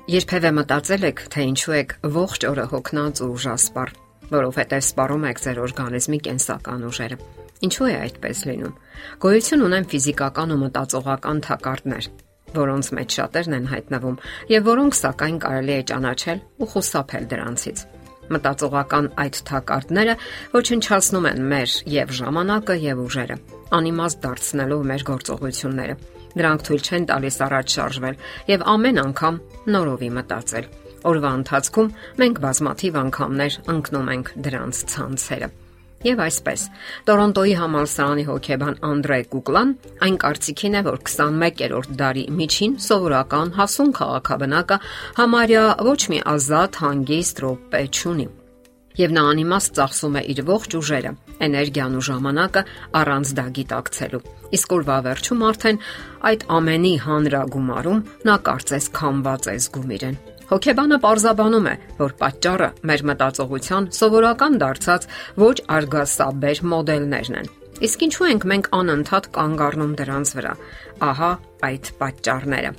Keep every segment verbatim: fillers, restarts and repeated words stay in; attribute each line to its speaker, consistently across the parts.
Speaker 1: Երբևէ մտածել եք, թե ինչու եք ողջ օրը հոգնած ու ուժասպառ, որովհետև սպառում եք ձեր օրգանիզմի կենսական ուժերը։ Ինչու է այդպես լինում։ Գոյություն ունեն ֆիզիկական ու մտածողական թակարդներ, որոնց մեջ շատերն են հայտնվում եւ որոնք սակայն կարելի է ճանաչել ու խուսափել դրանցից։ Մտածողական այդ թակարդները ոչնչացնում են մեր եւ ժամանակը եւ ուժերը, անիմաստ դարձնելով մեր գործողությունները։ Դրանք թույլ չեն տալիս առաջ շարժվել եւ ամեն անգամ նորովի մտածել։ Օրվա ընթացքում մենք բազմաթիվ անգամներ ընկնում ենք դրանց ցանցերը։ Եվ այսպես, Տորոնտոյի համալսարանի հոգեբան Անդրե Կուկլան այն կարծիքին է, որ քսանմեկերորդ դարի միջին սովորական հասուն քաղաքաբնակը համարյա ոչ մի ազատ հանգիստ րոպե չունի։ Եվ նա անիմաստ ծախսում է իր ողջ ուժերը, էներգիան ու ժամանակը առանց դա գիտակցելու։ Իսկ օրվա վերջում արդեն այդ ամենի հանրագումարում նա կարծես քամված է զգում իրեն։ Հոգեբանը պարզաբանում է, որ պատճառը մեր մտածողության սովորական դարձած ոչ արգասաբեր մոդելներն են։ Իսկ ինչու ենք մենք անընդհատ կանգ առնում դրանց վրա։ Ահա այդ պատճառները։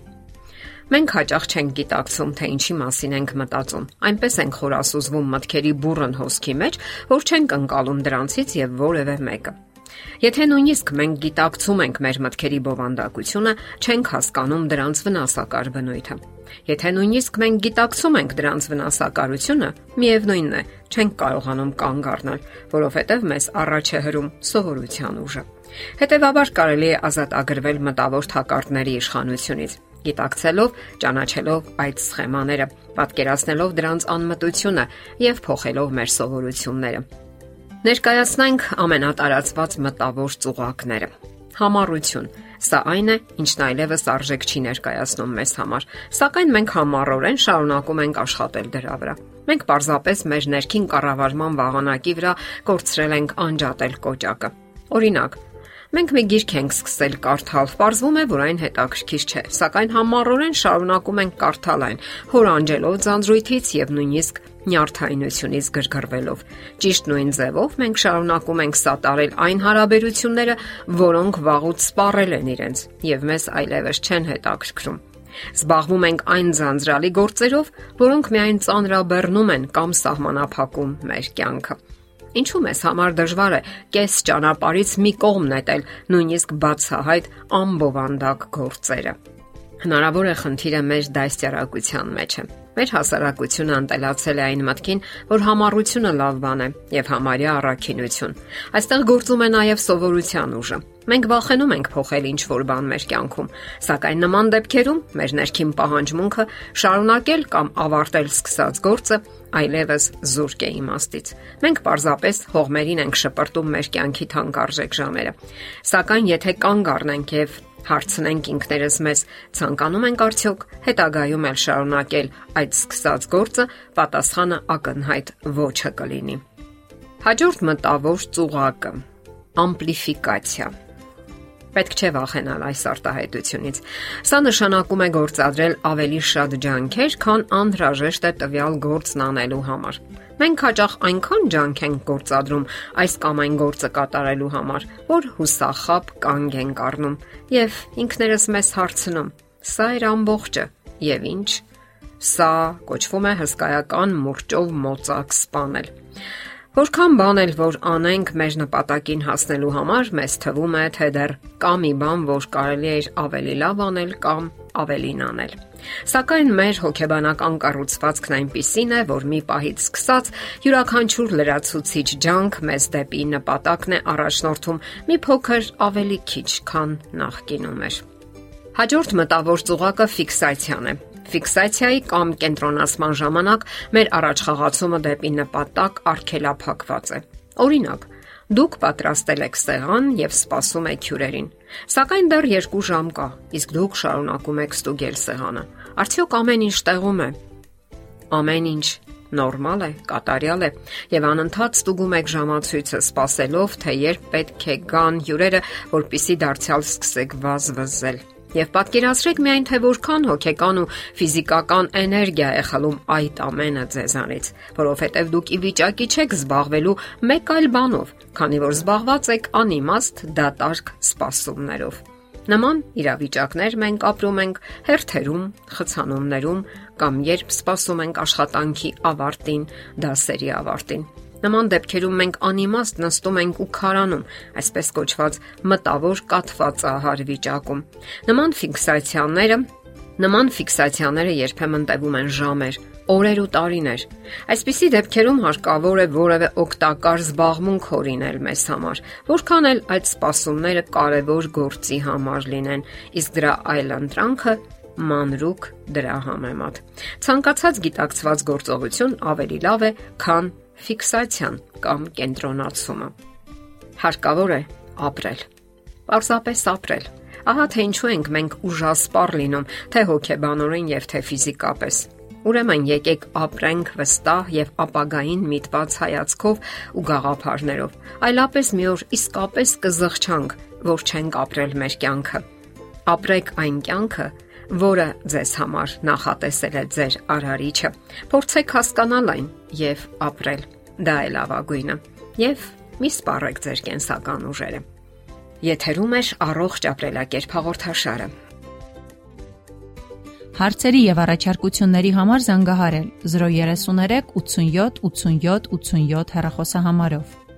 Speaker 1: Մենք հաճախ չենք գիտակցում, թե ինչի մասին ենք մտածում։ Այնպես ենք խորասուզվում մտքերի բուռն հոսքի մեջ, որ չենք ընկալում դրանցից եւ որևէ մեկը։ Եթե նույնիսկ մենք գիտակցում ենք մեր մտքերի բովանդակությունը, չենք հասկանում դրանց վնասակար բնույթը։ Եթե նույնիսկ մենք գիտակցում ենք դրանց վնասակարությունը, միևնույնն է, չենք կարողանում կանգ առնել, որովհետև մեզ առաջ է հրում սովորության ուժը։ Հետևաբար կարելի է ազատագրվել մտավոր թակարդների իշխանությունից, գիտակցելով, ճանաչելով այդ սխեմաները, պատկերացնելով դրանց անմտությունը եւ փոխելով մեր սովորությունները։ Ներկայացնենք ամենատարածված մտավոր ծուղակները։ Համառություն։ Սա այն է, ինչն այլևս արժեք չի ներկայացնում մեզ համար, սակայն մենք համառորեն շարունակում ենք աշխատել դրա վրա։ Մենք պարզապես մեր ներքին կառավարման վահանակի վրա կորցրել ենք անջատել կոճակը։ Օրինակ, մենք մի գիրք ենք սկսել կարդալ, պարզվում է, որ այն հետաքրքիր չէ, սակայն համառորեն շարունակում ենք կարդալ այն, հորանջելով ձանձրույթից եւ նույնիսկ նյարդայնությունից գրգռվելով։ Ճիշտ նույն ձևով մենք շարունակում ենք սատարել այն հարաբերությունները, որոնք վաղուց սպառել են իրենց եւ մեզ այլևս չեն հետաքրքրում։ Զբաղվում ենք այն ձանձրալի գործերով, որոնք միայն ծանրաբեռնում են կամ սահմանափակում մեր կյանքը։ Ինչու մեզ համար դժվար է կես ճանապարհից մի կողմ նետել նույնիսկ բացահայտ ամբովանդակ գործերը։ Հնարավոր է խնդիրը մեր դաստիարակության մեջ է։ Մեր հասարակությունը ընտելացել է այն մտքին, որ համառությունը լավ բան է եւ համարյա առաքինություն։ Այստեղ գործում է նաեւ սովորության ուժը։ Մենք վախենում ենք փոխել ինչ-որ բան մեր կյանքում, սակայն նման դեպքերում մեր ներքին պահանջմունքը շարունակել կամ ավարտել սկսած գործը այլևս զուրկ է իմաստից։ Մենք պարզապես հողմերին ենք շպրտում մեր կյանքի թանկարժեք ժամերը։ Սակայն եթե կանգ առնենք եւ հարցնենք ինքներս մեզ, ցանկանում ենք արդյոք հետագայում էլ շարունակել այդ սկսած գործը, պատասխանը ակնհայտ ոչը կլինի։ Հաջորդ մտավոր ծուղակը՝ ամպլիֆիկացիա։ Պետք չէ վախենալ այս արտահայտությունից։ Սա նշանակում է գործադրել ավելի շատ ջանքեր, քան անհրաժեշտ է տվյալ գործն անելու համար։ Մենք հաճախ այնքան ջանք ենք գործադրում այս կամ այն գործը կատարելու համար, որ հուսախաբ կանգ ենք առնում եւ ինքներս մեզ հարցնում. սա էր ամբողջը եւ ինչ։ Սա կոչվում է հսկայական մուրճով մոծակ սպանել։ Որքան բան էլ որ անենք մեր նպատակին հասնելու համար, մեզ թվում է, թե դեռ կա մի բան, որ կարելի է ավելի լավ անել կամ ավելին անել։ Սակայն մեր հոգեբանական կառուցվածքն այնպիսին է, որ մի պահից սկսած յուրաքանչյուր լրացուցիչ ջանք մեզ դեպի նպատակն է առաջնորդում մի փոքր ավելի քիչ, քան նախկինում էր։ Հաջորդ մտավոր ծուղակը ֆիքսացիան է։ Ֆիքսացիայի կամ կենտրոնացման ժամանակ մեր առաջխաղացումը դեպի նպատակ արգելափակված է։ Օրինակ, դուք պատրաստել եք սեղան եւ սպասում եք հյուրերին, սակայն դեռ երկու ժամ կա, իսկ դուք շարունակում եք ստուգել սեղանը։ Արդյոք ամեն ինչ տեղում է։ Ամեն ինչ նորմալ է, կատարյալ է, եւ անընդհատ ստուգում եք ժամացույցը, սպասելով, թե երբ պետք է գան հյուրերը, որպեսզի դարձյալ սկսեք վազվզել։ Եվ պատկերացրեք միայն, թե որքան հոգեկան ու ֆիզիկական էներգիա է խլում այդ ամենը ձեզանից, որովհետև դուք ի վիճակի չեք զբաղվելու մեկ այլ բանով, քանի որ զբաղված եք անիմաստ դատարկ սպասումներով։ Նման իրավիճակներ մենք ապրում ենք հերթերում, խցանումներում կամ երբ սպասում ենք աշխատանքի ավարտին, դասերի ավարտին։ Նման դեպքերում մենք անիմաստ նստում ենք ու քարանում, այսպես կոչված մտավոր կաթվածահար վիճակում։ Նման ֆիքսացիաները, նման ֆիքսացիաները երբեմն տևում են ժամեր, օրեր ու տարիներ։ Այսպիսի դեպքերում հարկավոր է որևէ օգտակար զբաղմունք հորինել մեզ համար, որքան էլ այդ սպասումները կարևոր գործի համար լինեն, իսկ դրա այլընտրանքը մանրուք դրա համեմատ։ Ցանկացած գիտակցված գործողություն ավելի լավ է, քան ֆիքսացիան կամ կենտրոնացումը։ Հարկավոր է ապրել։ Պարզապես ապրել։ Ահա թե ինչու ենք մենք ուժասպառ լինում, թե հոգեբանորեն եւ թե ֆիզիկապես։ Ուրեմն եկեք ապրենք վստահ եւ ապագային միտված հայացքով ու գաղափարներով։ Այլապես մի օր իսկապես կզղջանք, որ չենք ապրել մեր կյանքը։ Ապրեք այն կյանքը, որը ձեզ համար նախատեսել է ձեր Արարիչը։ Փորձեք հասկանալ այն եւ ապրել։ Դա է լավագույնը։ Եվ մի սպառեք ձեր կենսական ուժերը։ Եթերում է առողջ ապրելակերպ հաղորդաշարը։
Speaker 2: Հարցերի եւ առաջարկությունների համար զանգահարել զրո երեք երեք ութսունյոթ ութսունյոթ ութսունյոթ հեռախոսահամարով։